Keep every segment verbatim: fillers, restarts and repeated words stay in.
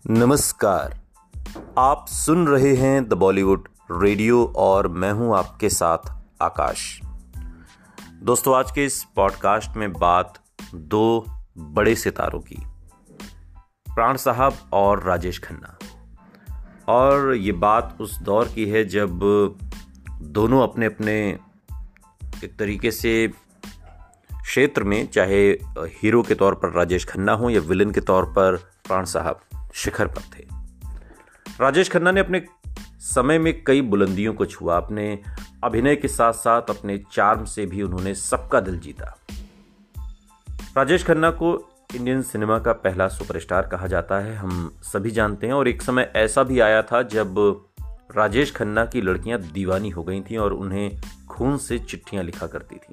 नमस्कार। आप सुन रहे हैं द बॉलीवुड रेडियो और मैं हूं आपके साथ आकाश। दोस्तों, आज के इस पॉडकास्ट में बात दो बड़े सितारों की, प्राण साहब और राजेश खन्ना। और ये बात उस दौर की है जब दोनों अपने अपने एक तरीके से क्षेत्र में, चाहे हीरो के तौर पर राजेश खन्ना हो या विलन के तौर पर प्राण साहब, शिखर पर थे। राजेश खन्ना ने अपने समय में कई बुलंदियों को छुआ। अपने अभिनय के साथ साथ अपने चार्म से भी उन्होंने सबका दिल जीता। राजेश खन्ना को इंडियन सिनेमा का पहला सुपरस्टार कहा जाता है, हम सभी जानते हैं। और एक समय ऐसा भी आया था जब राजेश खन्ना की लड़कियां दीवानी हो गई थीं और उन्हें खून से चिट्ठियां लिखा करती थीं।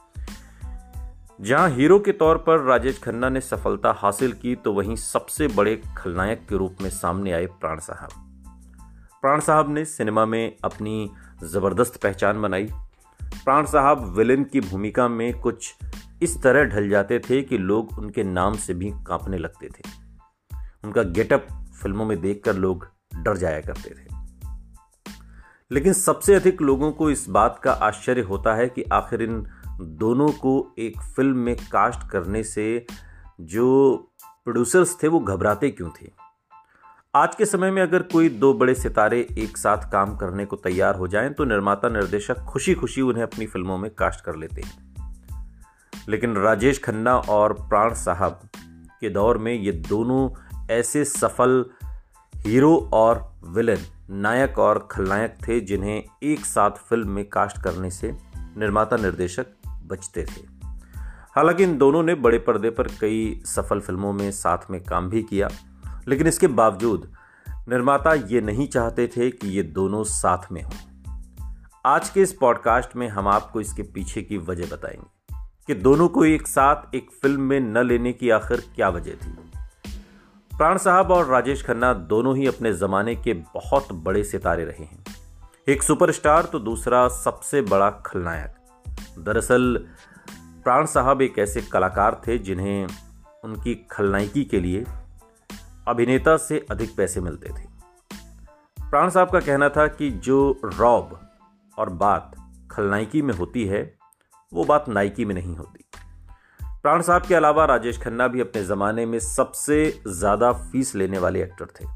जहां हीरो के तौर पर राजेश खन्ना ने सफलता हासिल की, तो वहीं सबसे बड़े खलनायक के रूप में सामने आए प्राण साहब। प्राण साहब ने सिनेमा में अपनी जबरदस्त पहचान बनाई। प्राण साहब विलेन की भूमिका में कुछ इस तरह ढल जाते थे कि लोग उनके नाम से भी कांपने लगते थे। उनका गेटअप फिल्मों में देखकर लोग डर जाया करते थे। लेकिन सबसे अधिक लोगों को इस बात का आश्चर्य होता है कि आखिर इन दोनों को एक फिल्म में कास्ट करने से जो प्रोड्यूसर्स थे वो घबराते क्यों थे। आज के समय में अगर कोई दो बड़े सितारे एक साथ काम करने को तैयार हो जाएं तो निर्माता निर्देशक खुशी खुशी उन्हें अपनी फिल्मों में कास्ट कर लेते हैं। लेकिन राजेश खन्ना और प्राण साहब के दौर में ये दोनों ऐसे सफल हीरो और विलन, नायक और खलनायक थे जिन्हें एक साथ फिल्म में कास्ट करने से निर्माता निर्देशक बचते थे। हालांकि इन दोनों ने बड़े पर्दे पर कई सफल फिल्मों में साथ में काम भी किया, लेकिन इसके बावजूद निर्माता ये नहीं चाहते थे कि ये दोनों साथ में हों। आज के इस पॉडकास्ट में हम आपको इसके पीछे की वजह बताएंगे कि दोनों को एक साथ एक फिल्म में न लेने की आखिर क्या वजह थी। प्राण साहब और राजेश खन्ना दोनों ही अपने जमाने के बहुत बड़े सितारे रहे हैं, एक सुपरस्टार तो दूसरा सबसे बड़ा खलनायक। दरअसल प्राण साहब एक ऐसे कलाकार थे जिन्हें उनकी खलनायकी के लिए अभिनेता से अधिक पैसे मिलते थे। प्राण साहब का कहना था कि जो रौब और बात खलनायकी में होती है वो बात नायकी में नहीं होती। प्राण साहब के अलावा राजेश खन्ना भी अपने जमाने में सबसे ज्यादा फीस लेने वाले एक्टर थे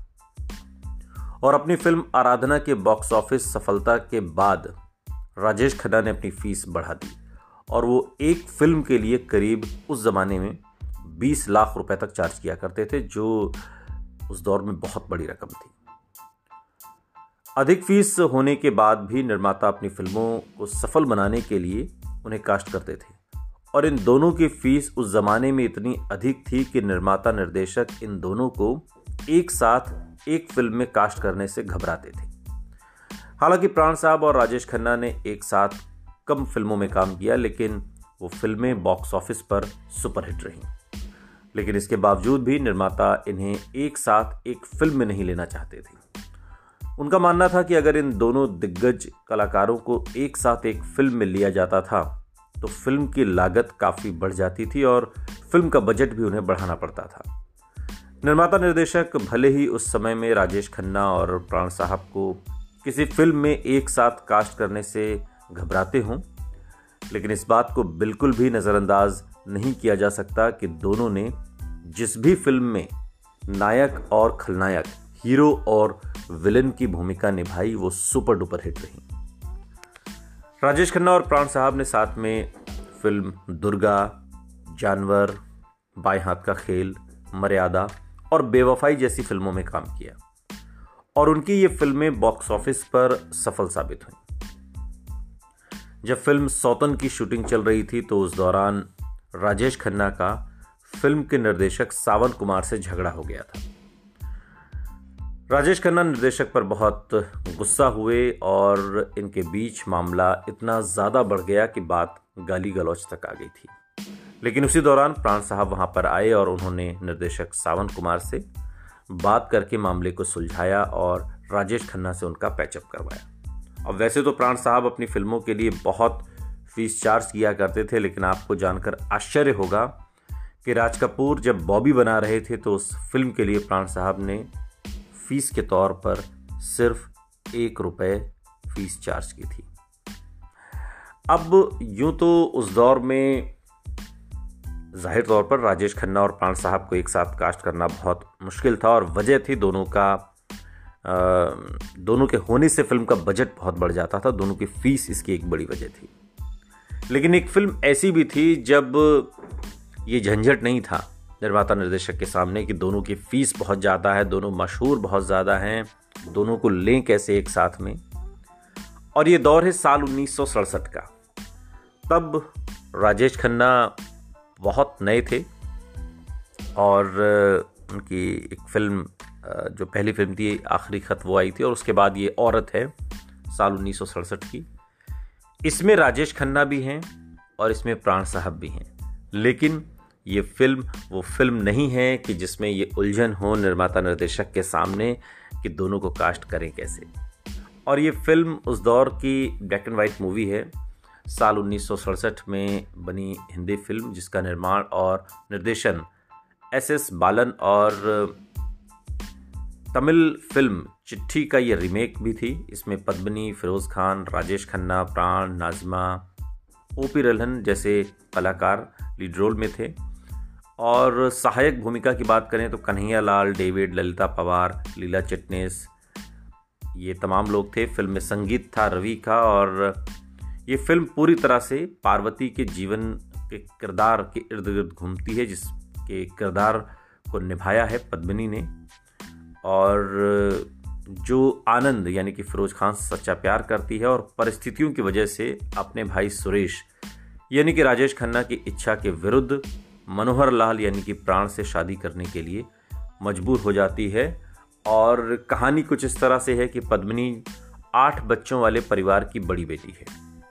और अपनी फिल्म आराधना के बॉक्स ऑफिस सफलता के बाद राजेश खन्ना ने अपनी फीस बढ़ा दी और वो एक फिल्म के लिए करीब उस जमाने में बीस लाख रुपए तक चार्ज किया करते थे, जो उस दौर में बहुत बड़ी रकम थी। अधिक फीस होने के बाद भी निर्माता अपनी फिल्मों को सफल बनाने के लिए उन्हें कास्ट करते थे और इन दोनों की फीस उस जमाने में इतनी अधिक थी कि निर्माता निर्देशक इन दोनों को एक साथ एक फिल्म में कास्ट करने से घबराते थे। हालांकि प्राण साहब और राजेश खन्ना ने एक साथ कम फिल्मों में काम किया, लेकिन वो फिल्में बॉक्स ऑफिस पर सुपरहिट रहीं। लेकिन इसके बावजूद भी निर्माता इन्हें एक साथ एक फिल्म में नहीं लेना चाहते थे। उनका मानना था कि अगर इन दोनों दिग्गज कलाकारों को एक साथ एक फिल्म में लिया जाता था तो फिल्म की लागत काफ़ी बढ़ जाती थी और फिल्म का बजट भी उन्हें बढ़ाना पड़ता था। निर्माता निर्देशक भले ही उस समय में राजेश खन्ना और प्राण साहब को किसी फिल्म में एक साथ कास्ट करने से घबराते हों, लेकिन इस बात को बिल्कुल भी नज़रअंदाज नहीं किया जा सकता कि दोनों ने जिस भी फिल्म में नायक और खलनायक, हीरो और विलेन की भूमिका निभाई वो सुपर डुपर हिट रही। राजेश खन्ना और प्राण साहब ने साथ में फिल्म दुर्गा, जानवर, बाएं हाथ का खेल, मर्यादा और बेवफाई जैसी फिल्मों में काम किया और उनकी ये फिल्में बॉक्स ऑफिस पर सफल साबित हुई। जब फिल्म सौतन की शूटिंग चल रही थी तो उस दौरान राजेश खन्ना का फिल्म के निर्देशक सावन कुमार से झगड़ा हो गया था। राजेश खन्ना निर्देशक पर बहुत गुस्सा हुए और इनके बीच मामला इतना ज़्यादा बढ़ गया कि बात गाली गलौज तक आ गई थी। लेकिन उसी दौरान प्राण साहब वहां पर आए और उन्होंने निर्देशक सावन कुमार से बात करके मामले को सुलझाया और राजेश खन्ना से उनका पैचअप करवाया। अब वैसे तो प्राण साहब अपनी फिल्मों के लिए बहुत फीस चार्ज किया करते थे, लेकिन आपको जानकर आश्चर्य होगा कि राज कपूर जब बॉबी बना रहे थे तो उस फिल्म के लिए प्राण साहब ने फीस के तौर पर सिर्फ एक रुपये फीस चार्ज की थी। अब यूं तो उस दौर में जाहिर तौर पर राजेश खन्ना और प्राण साहब को एक साथ कास्ट करना बहुत मुश्किल था, और वजह थी दोनों का आ, दोनों के होने से फिल्म का बजट बहुत बढ़ जाता था। दोनों की फीस इसकी एक बड़ी वजह थी। लेकिन एक फिल्म ऐसी भी थी जब ये झंझट नहीं था निर्माता निर्देशक के सामने कि दोनों की फीस बहुत ज़्यादा है, दोनों मशहूर बहुत ज़्यादा हैं, दोनों को लें कैसे एक साथ में। और ये दौर है साल उन्नीस सौ सड़सठ का। तब राजेश खन्ना बहुत नए थे और उनकी एक फिल्म, जो पहली फिल्म थी आखिरी खत, वो आई थी, और उसके बाद ये औरत है साल उन्नीस सौ सड़सठ की। इसमें राजेश खन्ना भी हैं और इसमें प्राण साहब भी हैं। लेकिन ये फिल्म वो फिल्म नहीं है कि जिसमें ये उलझन हो निर्माता निर्देशक के सामने कि दोनों को कास्ट करें कैसे। और ये फिल्म उस दौर की ब्लैक एंड वाइट मूवी है, साल उन्नीस सौ सड़सठ में बनी हिंदी फिल्म, जिसका निर्माण और निर्देशन एस एस बालन, और तमिल फिल्म चिट्ठी का ये रीमेक भी थी। इसमें पद्मिनी, फिरोज खान, राजेश खन्ना, प्राण, नाजिमा, ओपी रल्हन जैसे कलाकार लीड रोल में थे। और सहायक भूमिका की बात करें तो कन्हैया लाल, डेविड, ललिता पवार, लीला चिटनेस, ये तमाम लोग थे। फिल्म में संगीत था रवि का, और ये फिल्म पूरी तरह से पार्वती के जीवन के किरदार के इर्द गिर्द घूमती है, जिसके किरदार को निभाया है पद्मिनी ने। और जो आनंद यानी कि फिरोज खान से सच्चा प्यार करती है और परिस्थितियों की वजह से अपने भाई सुरेश यानी कि राजेश खन्ना की इच्छा के विरुद्ध मनोहर लाल यानी कि प्राण से शादी करने के लिए मजबूर हो जाती है। और कहानी कुछ इस तरह से है कि पद्मिनी आठ बच्चों वाले परिवार की बड़ी बेटी है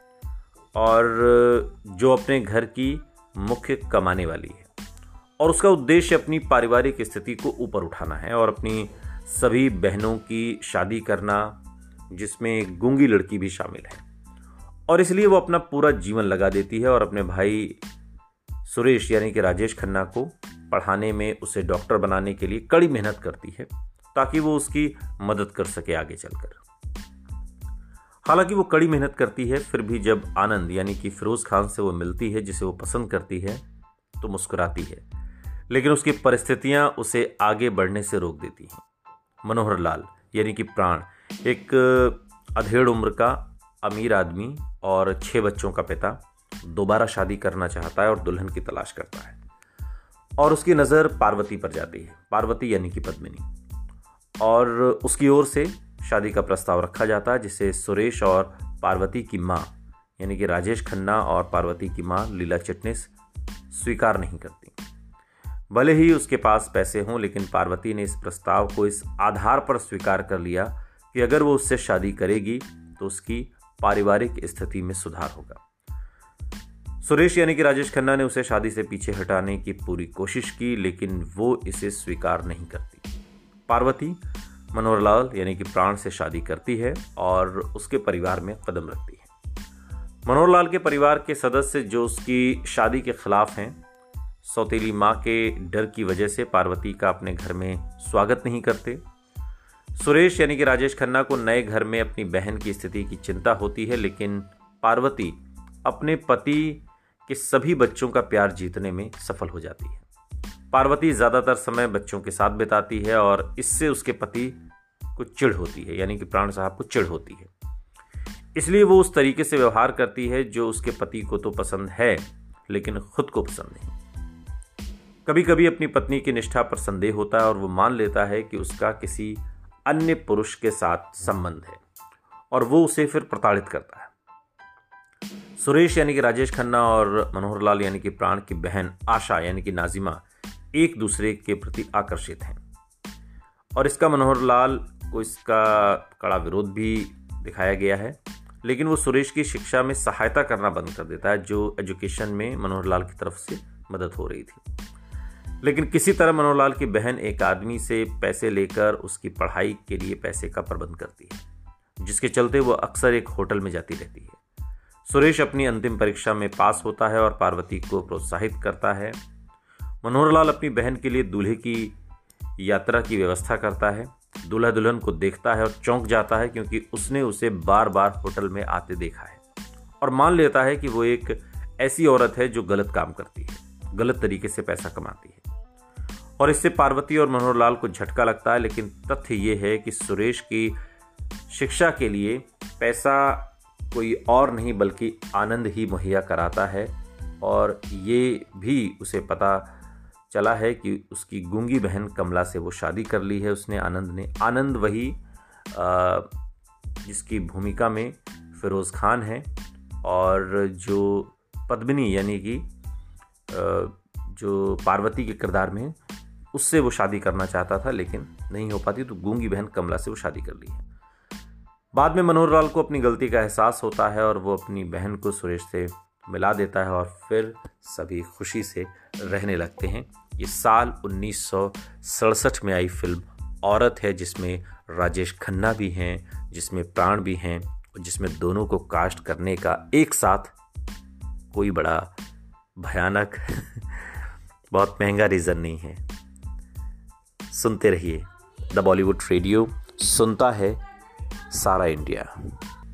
और जो अपने घर की मुख्य कमाने वाली है, और उसका उद्देश्य अपनी पारिवारिक स्थिति को ऊपर उठाना है और अपनी सभी बहनों की शादी करना, जिसमें एक गूंगी लड़की भी शामिल है। और इसलिए वो अपना पूरा जीवन लगा देती है और अपने भाई सुरेश यानी कि राजेश खन्ना को पढ़ाने में, उसे डॉक्टर बनाने के लिए कड़ी मेहनत करती है ताकि वो उसकी मदद कर सके आगे चलकर। हालांकि वो कड़ी मेहनत करती है, फिर भी जब आनंद यानी कि फिरोज खान से वो मिलती है जिसे वो पसंद करती है तो मुस्कुराती है, लेकिन उसकी परिस्थितियां उसे आगे बढ़ने से रोक देती हैं। मनोहर लाल यानी कि प्राण एक अधेड़ उम्र का अमीर आदमी और छह बच्चों का पिता दोबारा शादी करना चाहता है और दुल्हन की तलाश करता है, और उसकी नज़र पार्वती पर जाती है, पार्वती यानी कि पद्मिनी, और उसकी ओर से शादी का प्रस्ताव रखा जाता है जिसे सुरेश और पार्वती की माँ यानी कि राजेश खन्ना और पार्वती की माँ लीला चिटनेस स्वीकार नहीं करती। भले ही उसके पास पैसे हों, लेकिन पार्वती ने इस प्रस्ताव को इस आधार पर स्वीकार कर लिया कि अगर वो उससे शादी करेगी तो उसकी पारिवारिक स्थिति में सुधार होगा। सुरेश यानी कि राजेश खन्ना ने उसे शादी से पीछे हटाने की पूरी कोशिश की, लेकिन वो इसे स्वीकार नहीं करती। पार्वती मनोहर लाल यानी कि प्राण से शादी करती है और उसके परिवार में कदम रखती है। मनोहर लाल के परिवार के सदस्य जो उसकी शादी के खिलाफ हैं, सौतेली माँ के डर की वजह से पार्वती का अपने घर में स्वागत नहीं करते। सुरेश यानी कि राजेश खन्ना को नए घर में अपनी बहन की स्थिति की चिंता होती है, लेकिन पार्वती अपने पति के सभी बच्चों का प्यार जीतने में सफल हो जाती है। पार्वती ज़्यादातर समय बच्चों के साथ बिताती है और इससे उसके पति को चिढ़ होती है, यानी कि प्राण साहब को चिढ़ होती है। इसलिए वो उस तरीके से व्यवहार करती है जो उसके पति को तो पसंद है लेकिन खुद को पसंद नहीं। कभी कभी अपनी पत्नी की निष्ठा पर संदेह होता है और वो मान लेता है कि उसका किसी अन्य पुरुष के साथ संबंध है और वो उसे फिर प्रताड़ित करता है। सुरेश यानी कि राजेश खन्ना और मनोहर लाल यानी कि प्राण की बहन आशा यानी कि नाजिमा एक दूसरे के प्रति आकर्षित हैं, और इसका मनोहर लाल को इसका कड़ा विरोध भी दिखाया गया है, लेकिन वो सुरेश की शिक्षा में सहायता करना बंद कर देता है जो एजुकेशन में मनोहर लाल की तरफ से मदद हो रही थी। लेकिन किसी तरह मनोहर लाल की बहन एक आदमी से पैसे लेकर उसकी पढ़ाई के लिए पैसे का प्रबंध करती है, जिसके चलते वो अक्सर एक होटल में जाती रहती है। सुरेश अपनी अंतिम परीक्षा में पास होता है और पार्वती को प्रोत्साहित करता है। मनोहर लाल अपनी बहन के लिए दूल्हे की यात्रा की व्यवस्था करता है, दूल्हा दुल्हन को देखता है और चौंक जाता है, क्योंकि उसने उसे बार बार होटल में आते देखा है, और मान लेता है कि वो एक ऐसी औरत है जो गलत काम करती है, गलत तरीके से पैसा कमाती है। और इससे पार्वती और मनोहर लाल को झटका लगता है। लेकिन तथ्य ये है कि सुरेश की शिक्षा के लिए पैसा कोई और नहीं बल्कि आनंद ही मुहैया कराता है, और ये भी उसे पता चला है कि उसकी गूंगी बहन कमला से वो शादी कर ली है उसने, आनंद ने। आनंद वही आ, जिसकी भूमिका में फिरोज़ खान है, और जो पद्मिनी यानी कि जो पार्वती के किरदार में उससे वो शादी करना चाहता था, लेकिन नहीं हो पाती, तो गूंगी बहन कमला से वो शादी कर ली है। बाद में मनोहर लाल को अपनी गलती का एहसास होता है और वो अपनी बहन को सुरेश से मिला देता है, और फिर सभी खुशी से रहने लगते हैं। ये साल उन्नीस सौ सड़सठ में आई फिल्म औरत है, जिसमें राजेश खन्ना भी हैं, जिसमें प्राण भी हैं, और जिसमें दोनों को कास्ट करने का एक साथ कोई बड़ा भयानक बहुत महंगा रीज़न नहीं है। सुनते रहिए द बॉलीवुड रेडियो, सुनता है सारा इंडिया।